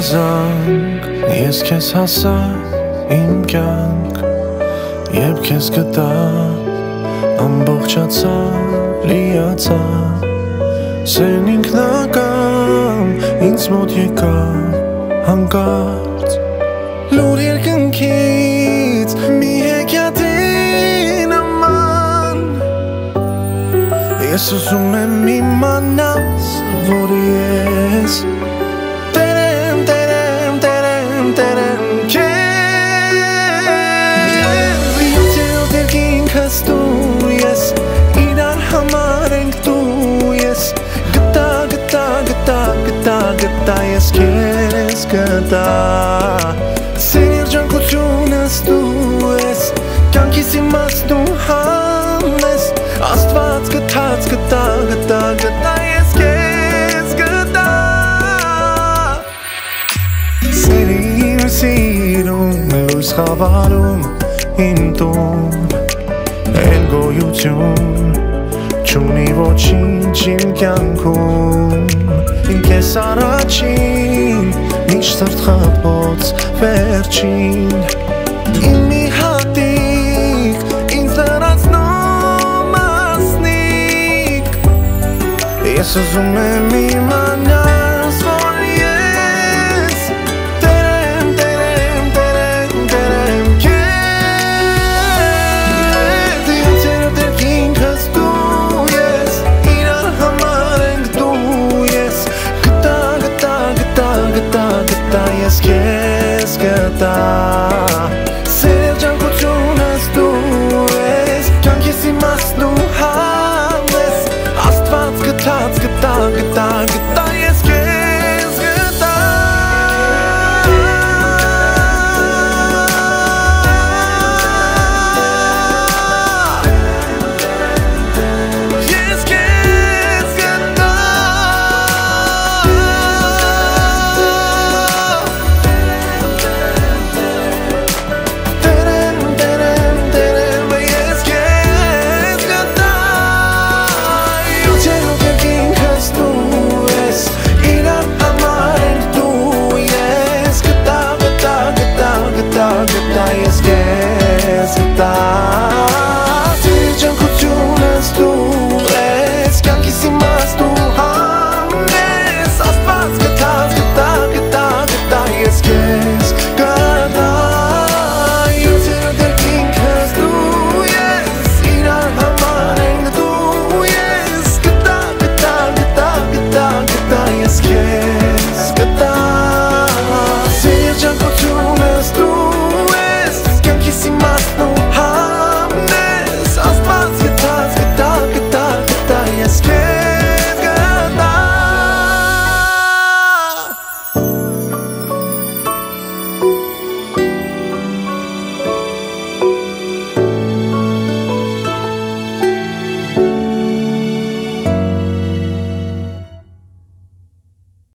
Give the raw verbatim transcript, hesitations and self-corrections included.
զանգ Ես քեզ հասա իմ կյանք Երբ քեզ գտա ամբողջացա լիացա Սեն ինքնական ինձ մոտ եկա հանկարծ Լուր երկնքից մի հեքիաթի նման Ես ուզում եմ իմանաս որ ես Տերեմ, տերեմ, տերեմ, տերեմ քեզ Յոթ երկինքս դու ես Իրար համար ենք դու ես Գտա, գտա, գտա, գտա, գտա Ես քեզ գտա Սեն երջանկությունս դու ես Կյանքիս իմաստուն համես Աստված գտած գտա, գտա, գտա Ես քեզ գտա Սերին սիրում լույս խավարում իմ տուն Էլ գոյություն չունի ոչինչ իմ կյանքում Իմ քեզ առաջին միշտ սրտխփոց վերջին Իմ մի հատիկ ինձ լրացնում ասնիկ Ես ուզում եմ իմանաս որ ես Տերեմ, տերեմ, տերեմ, տերեմ քեզ Յոթերորդ երկինքս դու ես Իրար համար ենք դու ես Գտա, գտա, գտա, գտա, գտա Ես քեզ գտա